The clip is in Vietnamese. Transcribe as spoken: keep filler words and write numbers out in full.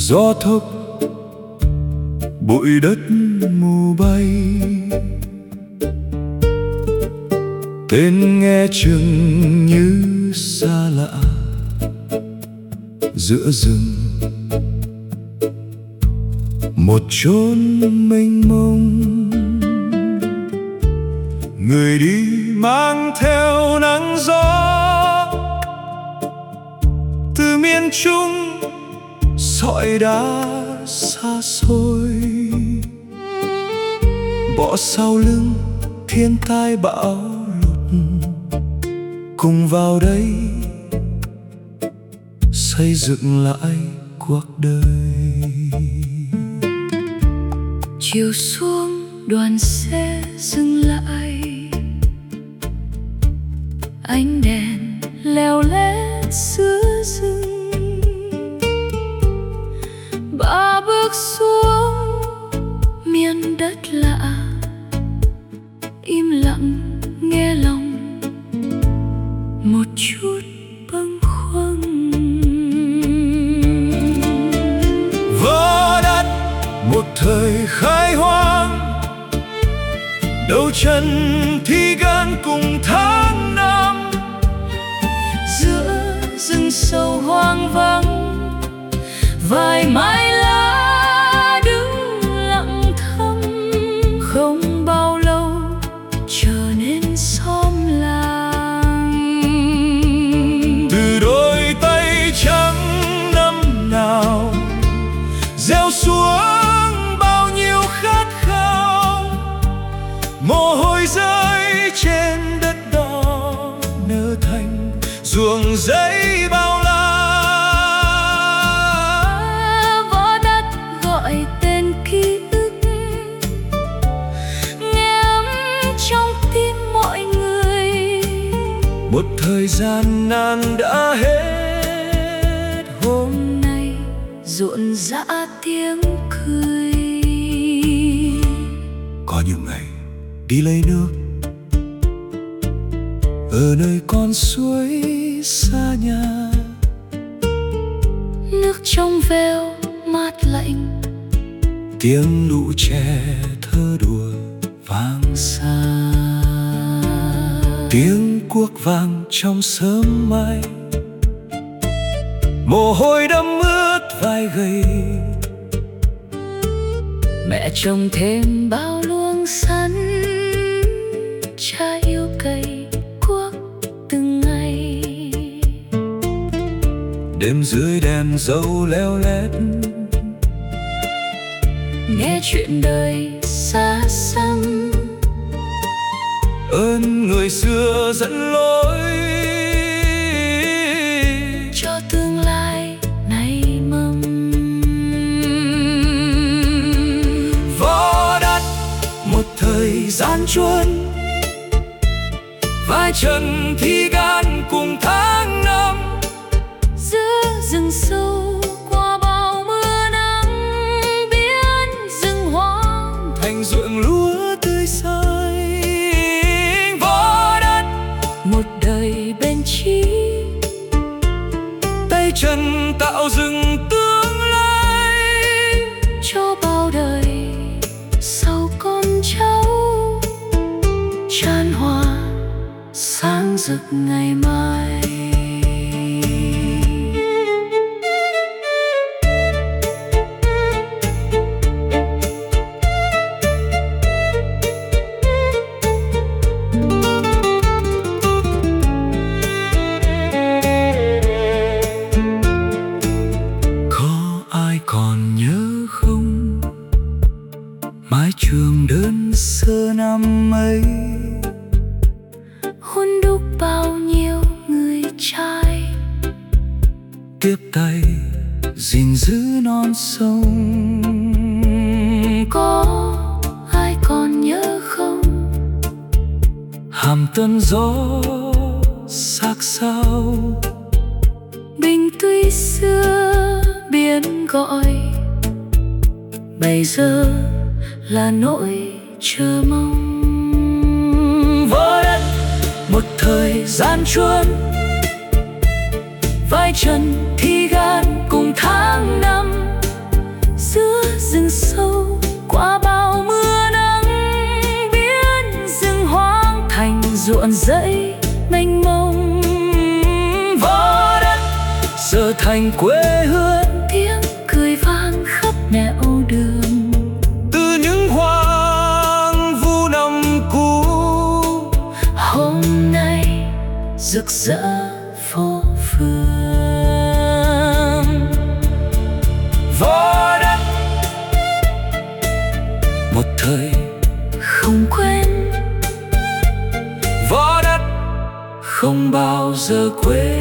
gió thốc bụi đất mù bay, tên nghe chừng như xa lạ giữa rừng, một chốn mênh mông. Người đi mang theo nắng gió từ miền Trung sỏi đá xa xôi, bỏ sau lưng thiên tai bão lụt, cùng vào đây xây dựng lại cuộc đời. Chiều xuống đoàn xe dừng lại, ánh đèn leo lét giữa rừng. Ba bước xuống miền đất lạ, im lặng nghe lòng một chút bâng khuâng. Vỡ đất một thời khai hoang, đầu chân thi gan cùng tháng năm. Giữa rừng sâu hoang vắng, vài mái lá đứng lặng thầm. Không bao lâu trở nên xóm làng. Từ đôi tay trắng năm nào gieo xuống bao nhiêu khát khao, mồ hôi rơi trên đất đỏ nở thành ruộng giấy bao la. Vỡ đất gọi tên ký ức, nghe ấm trong tim mọi người. Một thời gian nan đã hết, Hôm nay rộn rã tiếng cười. có những ngày đi lấy nước ở nơi con suối xa nhà. Nước trong veo mát lạnh, Tiếng lũ trẻ thơ đùa vang xa, tiếng cuốc vang trong sớm mai. Mồ hôi đẫm ướt vai gầy, mẹ trồng thêm bao luống sắn. Cha yêu cây cuốc từng ngày, đêm dưới đèn dầu leo lét, nghe chuyện đời xa xăm. ơn người xưa dẫn lối Cho tương lai nảy mầm. vỡ đất một thời gian chuôn, vai chân thi gan cùng tháng năm. Giữa rừng sâu qua bao mưa nắng, biến rừng hoang Thành ruộng lúa tươi xanh. Vỡ đất một đời bền chí, tay chân tạo dựng tương lai cho bao đời sau con cháu. Tràn hoa sáng rực ngày mai. Có ai còn nhớ không mái trường đơn sơ năm ấy, Hun đúc bao nhiêu người trai, tiếp tay gìn giữ non sông. có ai còn nhớ không? Hàm tân gió sắc sao, Bình tuy xưa biển gọi, bây giờ là nỗi chờ mong. vỡ đất một thời gian chuôn, vai chân thi gan cùng tháng năm. ruộng rẫy mênh mông. Võ đất giờ thành quê hương, Tiếng cười vang khắp nẻo đường. từ những hoang vu năm cũ, Hôm nay rực rỡ phố phường. Võ đất một thời Không quên, võ đất không bao giờ quên.